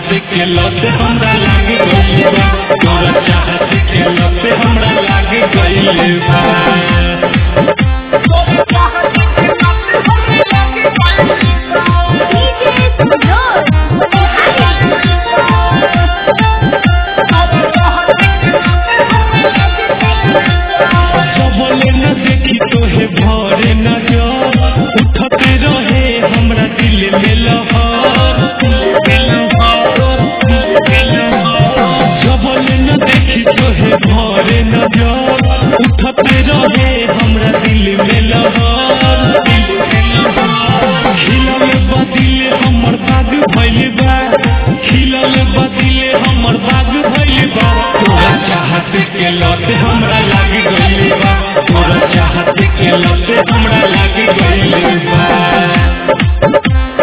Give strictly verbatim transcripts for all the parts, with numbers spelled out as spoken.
चाहत के लत हमरा लाग गइल बा तोरा चाहत के लत हमरा लाग गइल बा सबले न देखी तोहे भरे नजर उठते रहे हमरा दिल में लहर सबले न देखी तोहे भरे नजर उठते रहे हमरा दिल में लहर खिलल बदिल हमर बाग भइल बा खिलल बदिल हमर बाग भइल बा तोरा चाहत के लत हमरा लाग गइल बा तोरा चाहत के लत हमरा लाग गइल बा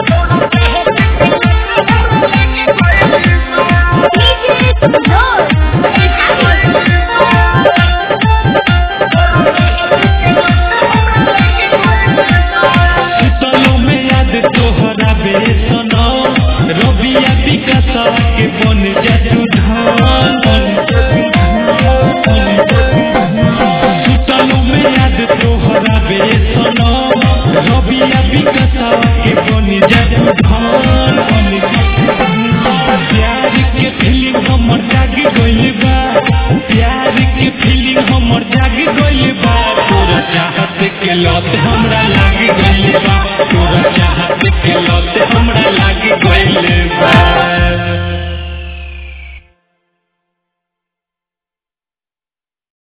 सुतलो में याद तोहरा बेसना रबिया विकासा के बन जा तू धान सुतलो में याद तोहरा बेसना रबिया विकासा के बन जा तू धान प्यार के फीलिंग हमर जाग गइल बा प्यार के फीलिंग हमर जाग गइल बा तोरा चाहत के लत